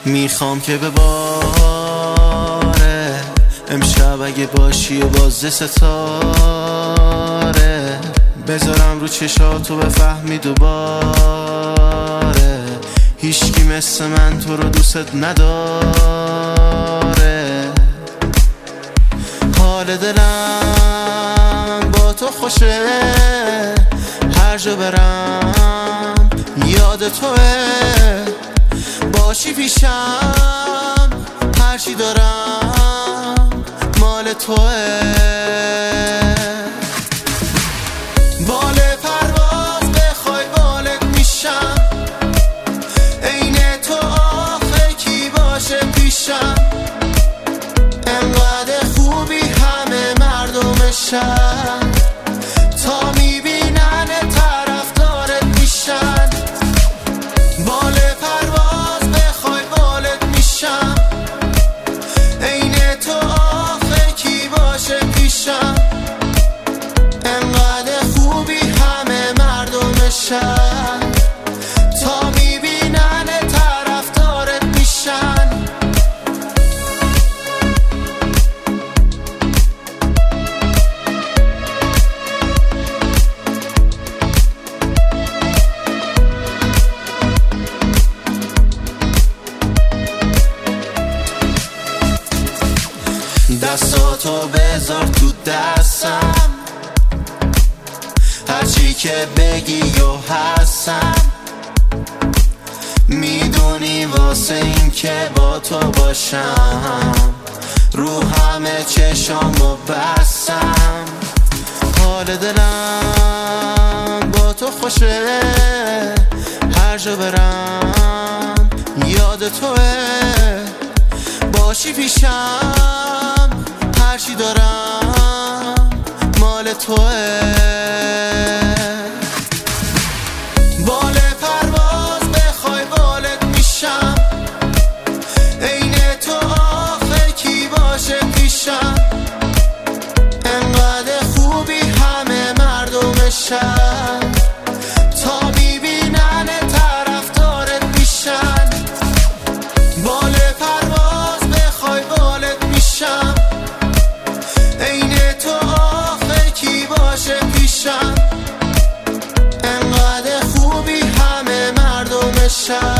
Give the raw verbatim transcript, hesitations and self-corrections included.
میخوام که به باره امشب اگه باشی و باز ستاره بذارم رو چشاتو بفهمی دوباره هیچکی مثل من تو رو دوست نداره. حال دلم با تو خوشه، هر جا برم یاد توه، باشی پیشم هرچی دارم مال توه. بال پرواز بخوای بالت میشم، عین تو آخه کی باشه پیشم، انقدر خوبی همه مردمشن، تا میبینن طرفدارت میشن. بال پرواز بخوای بالت میشم، عین تو آخه کی باشه پیشم، انقدر خوبی همه مردمشن، تا میبینن طرفدارت میشن. دستاتو بذار تو دستم، هرچی که بگی و هستم، میدونی واسه این که با تو باشم رو همه چشامو بستم. حال دلم با تو خوشه، هر جا برم یاد توه، باشی پیشم هرچی دارم مال توه. بال پرواز بخوای بالت میشم، عین تو آخه کی باشه پیشم، انقدر خوبی همه مردمشن، تا میبینن طرفدارت میشن. بال پرواز بخوای بالت میشم، عین تو آخه کی باشه پیشم، انقدر خوبی همه مردمشن.